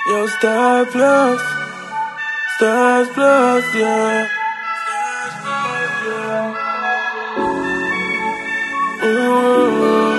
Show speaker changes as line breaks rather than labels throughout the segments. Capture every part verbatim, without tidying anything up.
Yo, Star Plus, Stars Plus, yeah. Mm.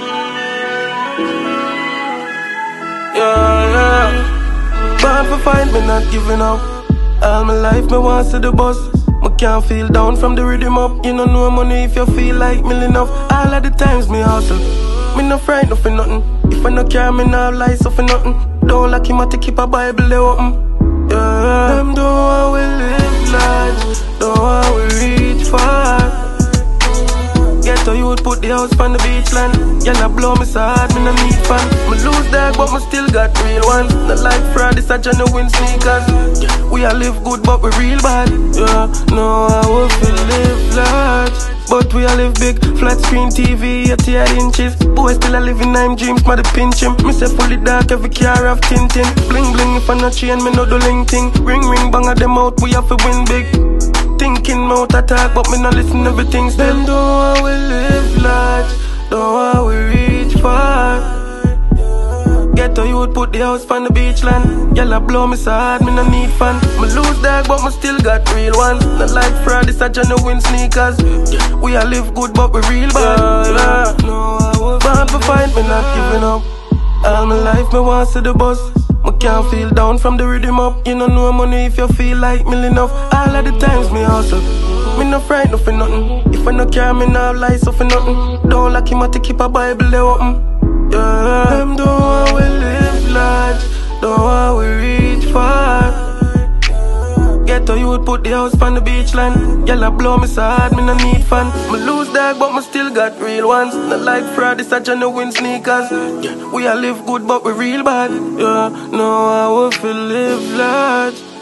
Yeah, yeah. Born for fight, me not giving up. All my life, me want to the boss. Me can't feel down from the rhythm up. You don't know money if you feel like milling up. All of the times me hustle. Me no frightened for nothing. If I no care, me no lie so for nothing. Don't like him to keep a Bible there open. Yeah, them don't want we live large, don't want we reach far. Get to youth, put the house on the beach land. Yeah, I blow me so hard, me no need fan. Me lose dog, but me still got real ones. Not like fraud, it's a genuine sneakers. Yeah, we all live good, but we real bad. Yeah, no, I will feel live large, but we all live big. Flat screen T V, eighty-eight inches. Boy still a living nine dreams, mother pinch him. Me say fully dark, every car have tinting. Bling bling, if I no chain, me no do link thing. Ring ring, bang at them out, we have to win big. Thinking mouth attack, but me no listen everything still. Them don't want we live large, don't want we reach far. Get to youth, put the house on the beach land. Y'all blow me so hard, me no need fan. Me lose dog, but me still got real ones. Not like fraud, it's a genuine sneakers. We all live good, but we real bad. Yeah, yeah. No, I was born for fight, me not giving up. All my life, me want to the boss. Me can't feel down from the rhythm up. You don't know money if you feel like milling up. All of the times me hustle. Me no frightened for nothing. If I no care, me no lie so for nothing. Don't like him to keep a Bible there open. Yeah, them don't want we live large, don't want we reach far. Get to youth, put the house on the beach land. Y'all blow me so hard, me no need fan. Me lose dog, but me still got real ones. Not like fraud, it's a genuine sneakers. Yeah, we all live good, but we real bad. Yeah, no, I will feel live large.